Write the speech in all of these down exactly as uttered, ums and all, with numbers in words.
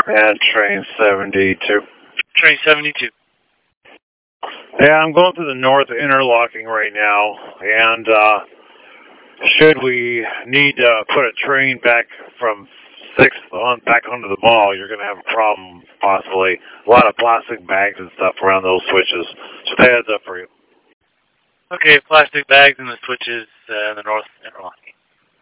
And train seventy-two. Train seventy-two. Yeah, I'm going through the north interlocking right now, and uh, should we need to put a train back from sixth on back onto the mall, you're going to have a problem, possibly. A lot of plastic bags and stuff around those switches. Just a heads up for you. Okay, plastic bags and the switches uh, in the north interlocking.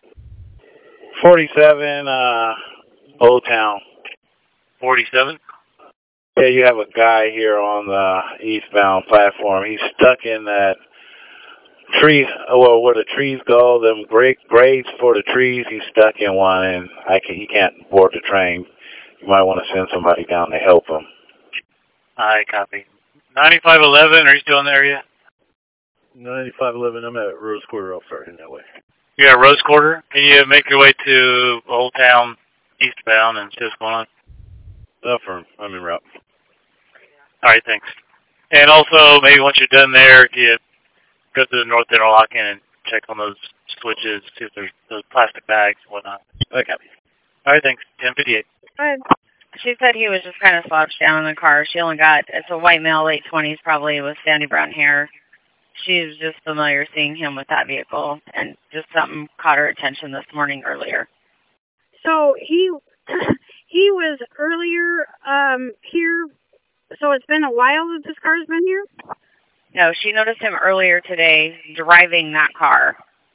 forty-seven, uh, Old Town. forty-seven? Yeah, you have a guy here on the eastbound platform. He's stuck in that tree, well, where the trees go, them great grades for the trees. He's stuck in one, and I can, he can't board the train. You might want to send somebody down to help him. I copy. ninety-five eleven, are you still in the area? ninety-five eleven, I'm at Rose Quarter. I'll start in that way. You're at Rose Quarter? Can you make your way to Old Town eastbound and see what's going on? Affirm. I'm en route. All right, thanks. And also, maybe once you're done there, if you go to the north interlocking and check on those switches, see if there's those plastic bags and whatnot. Okay. All right, thanks. ten fifty-eight. Good. She said he was just kind of slouched down in the car. She only got, it's a white male, late twenties probably, with sandy brown hair. She was just familiar seeing him with that vehicle, and just something caught her attention this morning earlier. So he he was earlier um, here, so it's been a while that this car's been here? No, she noticed him earlier today driving that car,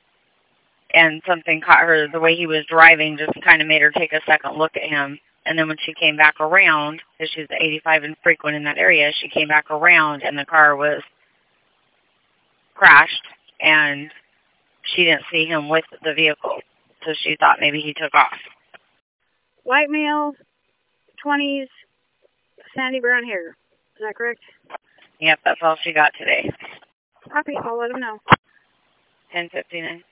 and something caught her. The way he was driving just kind of made her take a second look at him. And then when she came back around, because she's eighty-five and frequent in that area, she came back around, and the car was crashed, and she didn't see him with the vehicle. So she thought maybe he took off. White male, twenties, sandy brown hair. Is that correct? Yep, that's all she got today. Copy. I'll let him know. ten fifty-nine.